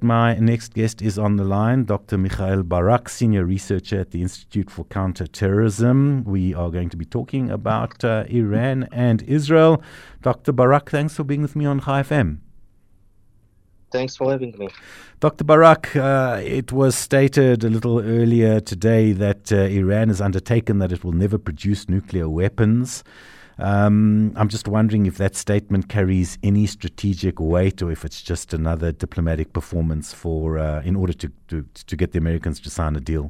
My next guest is on the line, Dr. Michael Barak, Senior Researcher at the Institute for Counterterrorism. We are going to be talking about Iran and Israel. Dr. Barak, thanks for being with me on Chai FM. Thanks for having me. Dr. Barak, it was stated a little earlier today that Iran has undertaken that it will never produce nuclear weapons. I'm just wondering if that statement carries any strategic weight or if it's just another diplomatic performance in order to get the Americans to sign a deal.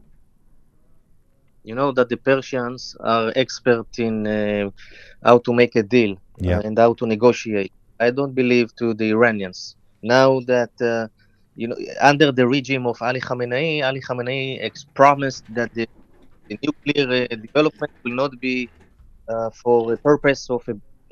You know that the Persians are expert in how to make a deal and how to negotiate. I don't believe to the Iranians. Now that, under the regime of Ali Khamenei promised that the nuclear development will not be for the purpose of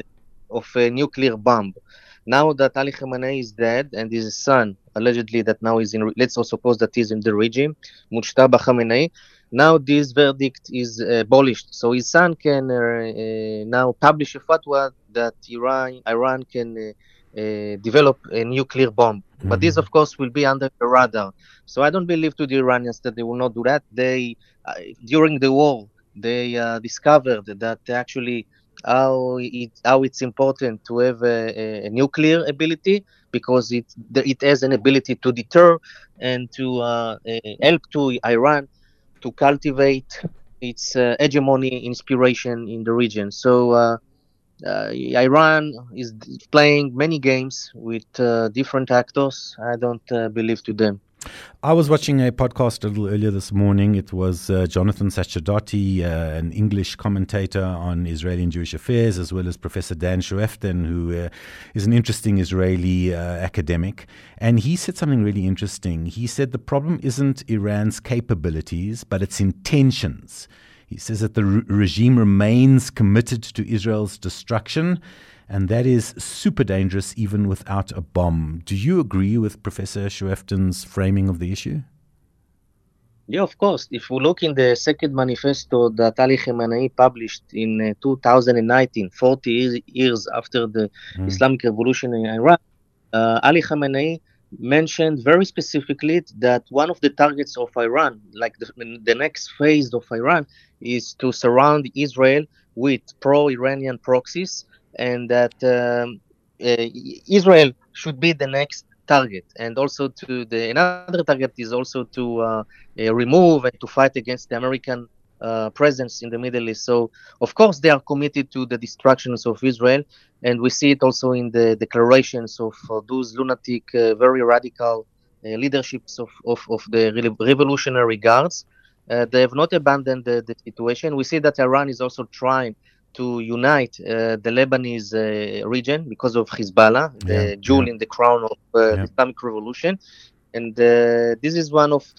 a nuclear bomb. Now that Ali Khamenei is dead and his son, allegedly that now is in, let's also suppose that he's in the regime, Mujtaba Khamenei, now this verdict is abolished. So his son can now publish a fatwa that Iran can develop a nuclear bomb. But this, of course, will be under the radar. So I don't believe to the Iranians that they will not do that. They, during the war, they discovered that actually how it's important to have a nuclear ability, because it has an ability to deter and to help to Iran to cultivate its hegemony, inspiration in the region. So Iran is playing many games with different actors. I don't believe to them. I was watching a podcast a little earlier this morning. It was Jonathan Sachadoti, an English commentator on Israeli and Jewish affairs, as well as Professor Dan Shweiften, who is an interesting Israeli academic. And he said something really interesting. He said the problem isn't Iran's capabilities, but its intentions. He says that the regime remains committed to Israel's destruction, and that is super dangerous even without a bomb. Do you agree with Professor Shweiften's framing of the issue? Yeah, of course. If we look in the second manifesto that Ali Khamenei published in 2019, 40 years after the Islamic Revolution in Iran, Ali Khamenei mentioned very specifically that one of the targets of Iran, like the next phase of Iran, is to surround Israel with pro-Iranian proxies, and that Israel should be the next target. And also another target is also to remove and to fight against the American presence in the Middle East. So, of course, they are committed to the destructions of Israel, and we see it also in the declarations of those lunatic, very radical leaderships of the Revolutionary Guards. They have not abandoned the situation. We see that Iran is also trying to unite the Lebanese region because of Hezbollah, the jewel in the crown of the Islamic Revolution, and this is one of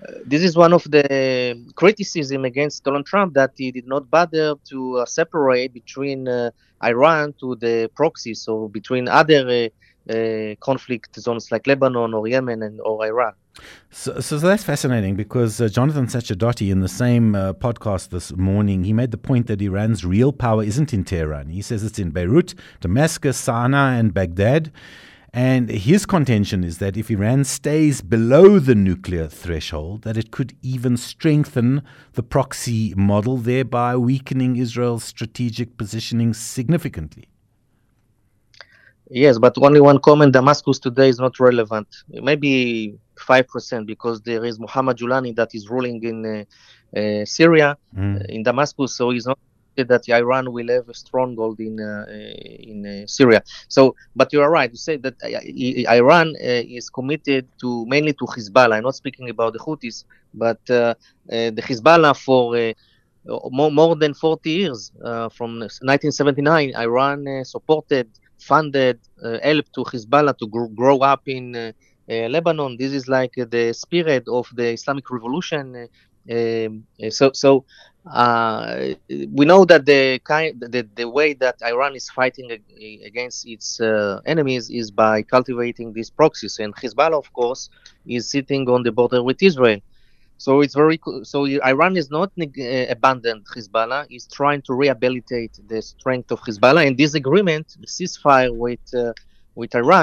the criticism against Donald Trump, that he did not bother to separate between Iran to the proxies, so between other conflict zones like Lebanon or Yemen or Iraq. So that's fascinating, because Jonathan Sachadoti, in the same podcast this morning, he made the point that Iran's real power isn't in Tehran. He says it's in Beirut, Damascus, Sana'a, and Baghdad. And his contention is that if Iran stays below the nuclear threshold, that it could even strengthen the proxy model, thereby weakening Israel's strategic positioning significantly. Yes, but only one comment: Damascus today is not relevant. Maybe 5%, because there is Mohammad Julani that is ruling in Syria, in Damascus, so he's not that Iran will have a stronghold in Syria. So, but you are right. You say that Iran is committed mainly to Hezbollah. I'm not speaking about the Houthis, but the Hezbollah for more than 40 years, from 1979, Iran supported, funded, helped to Hezbollah to grow up in Lebanon. This is like the spirit of the Islamic Revolution. So we know that the way that Iran is fighting against its enemies is by cultivating these proxies, and Hezbollah, of course, is sitting on the border with Israel. So it's Iran is not abandoned Hezbollah; is trying to rehabilitate the strength of Hezbollah. And this agreement, the ceasefire with Iran,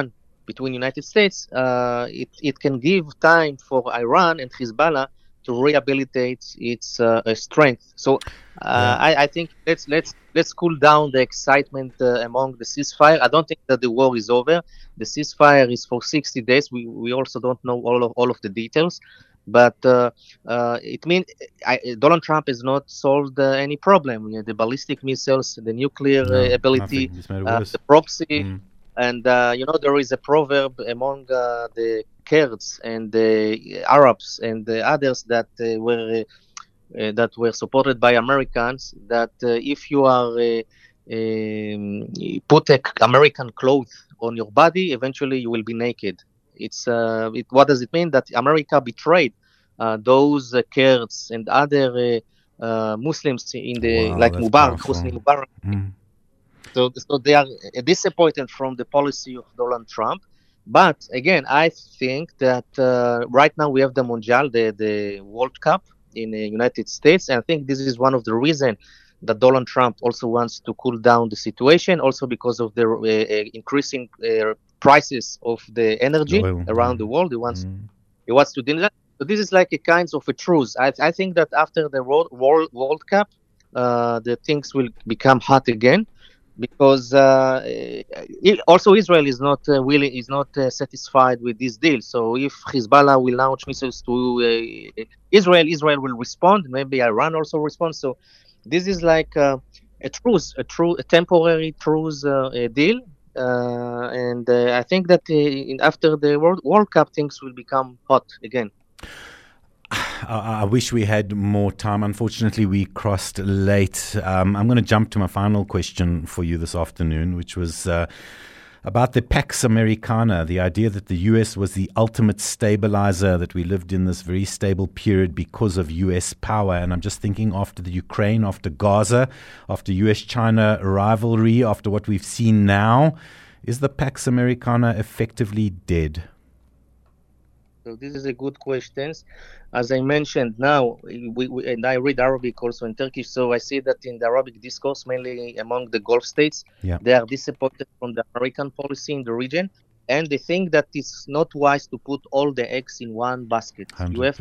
between United States, it can give time for Iran and Hezbollah to rehabilitate its strength. So I think let's cool down the excitement among the ceasefire. I don't think that the war is over. The ceasefire is for 60 days. We also don't know all of the details, but it means Donald Trump has not solved any problem. The ballistic missiles, the nuclear ability, the proxy. And there is a proverb among the Kurds and the Arabs and the others that were supported by Americans, that if you are put American clothes on your body, eventually you will be naked. What does it mean? That America betrayed those Kurds and other Muslims in like Mubarak, Hosni Mubarak. So they are disappointed from the policy of Donald Trump. But again, I think that right now we have the Mondial, the World Cup in the United States. And I think this is one of the reasons that Donald Trump also wants to cool down the situation, also because of the increasing prices of the energy around the world. He wants to do that. So this is like a kind of a truce. I think that after the World Cup, the things will become hot again. Because also Israel is not satisfied with this deal. So if Hezbollah will launch missiles to Israel will respond. Maybe Iran also responds. So this is like a temporary truce deal. And I think that after the World Cup, things will become hot again. I wish we had more time. Unfortunately, we crossed late. I'm going to jump to my final question for you this afternoon, which was about the Pax Americana, the idea that the U.S. was the ultimate stabilizer, that we lived in this very stable period because of U.S. power. And I'm just thinking after the Ukraine, after Gaza, after U.S.-China rivalry, after what we've seen now, is the Pax Americana effectively dead? So this is a good question. As I mentioned now, and I read Arabic also in Turkish, so I see that in the Arabic discourse, mainly among the Gulf states, they are disappointed from the American policy in the region, and they think that it's not wise to put all the eggs in one basket. You have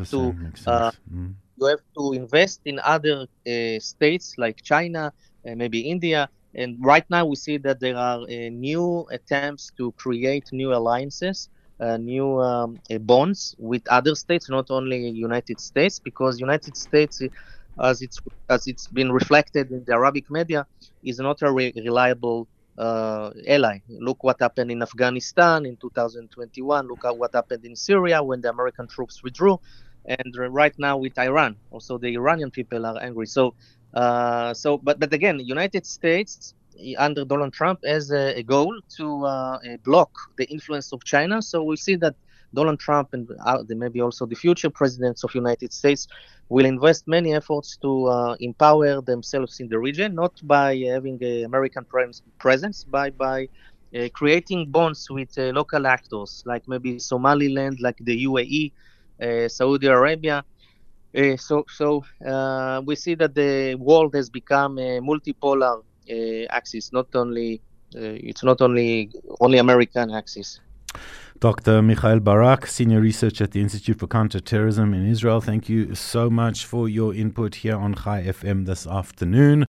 to invest in other states like China, maybe India, and right now we see that there are new attempts to create new alliances. New bonds with other states, not only United States, because United States, as it's been reflected in the Arabic media, is not a reliable ally. Look what happened in Afghanistan in 2021. Look at what happened in Syria when the American troops withdrew, and right now with Iran. Also, the Iranian people are angry. But again, United States under Donald Trump as a goal to block the influence of China. So we see that Donald Trump and maybe also the future presidents of United States will invest many efforts to empower themselves in the region, not by having an American presence, by creating bonds with local actors, like maybe Somaliland, like the UAE, Saudi Arabia. So we see that the world has become a multipolar axis, it's not only American axis. Dr. Michael Barak, Senior Researcher at the Institute for Counterterrorism in Israel, thank you so much for your input here on Chai FM this afternoon.